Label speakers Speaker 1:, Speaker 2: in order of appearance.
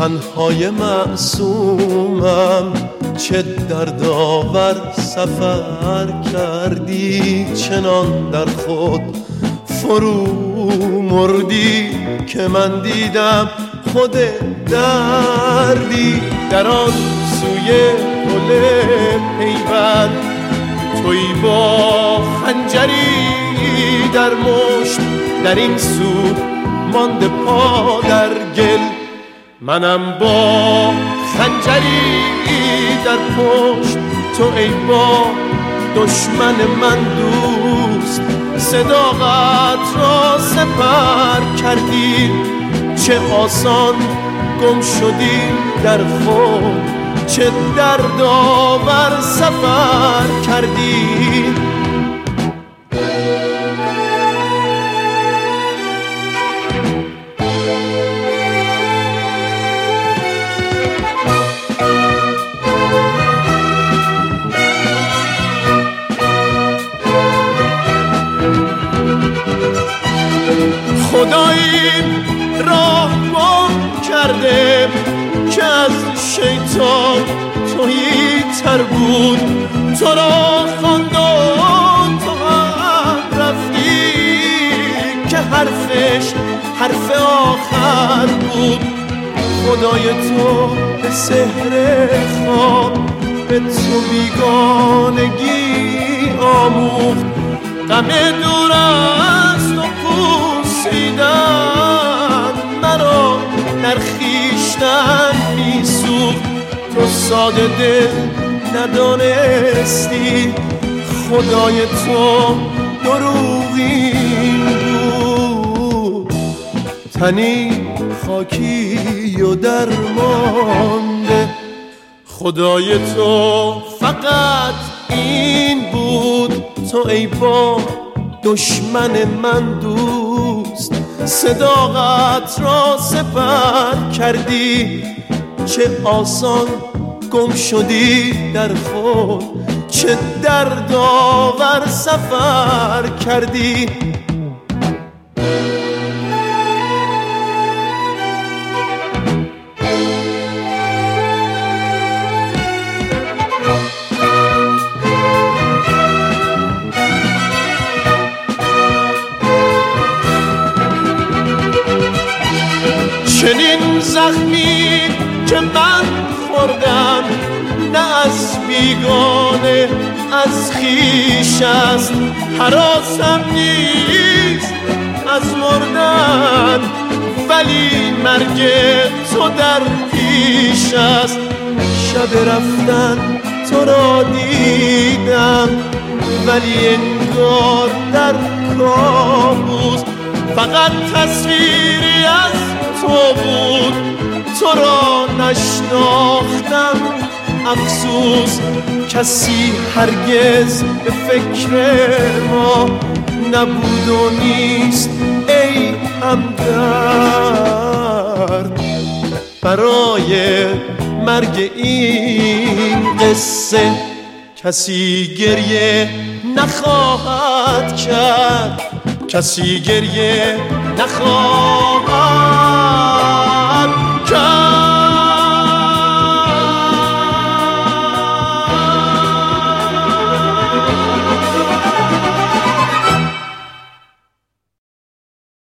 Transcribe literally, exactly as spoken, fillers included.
Speaker 1: تنهای معصومم، چه دردآور سفر کردی، چنان در خود فرو مردی که من دیدم خود دردی. در آن سوی گل پیوند تویی با خنجری در مشت، در این سو مانده پا در گل، منم با خنجری در پشت. تو ای با دشمن من دوست، صداقت را سپر کردی، چه آسان گم شدی در خود، چه دردآور سفر کردی. خدایی راه گم کرده که از شیطان تویی تر بود، تو را خواند و تو هم رفتی که حرفش حرف آخر بود. خدای تو به سحر خواب به تو بیگانگی آموخت، غم دور است و پوسیدن مرا در خویشتن میسوخت. تو ساده دل ندانستی خدای تو دروغین بود، تنی خاکی و درمانده. خدای تو فقط این بود، تو ای با دشمن من دوست، صداقت را سپر کردی، چه آسان گم شدی در خود، چه دردآور سفر کردی. چنین زخمی که من خوردم نه از بیگانه از خویش است، هراسم نیست از مردن ولی مرگ تو در پیش است. شب رفتن تو را دیدم ولی انگار در کابوس، فقط تصویری از تو بود، تو را نشناختم افسوس. کسی هرگز به فکر ما نبود و نیست ای همدرد، برای مرگ این قصه کسی گریه نخواهد کرد، کسی گریه نخواهد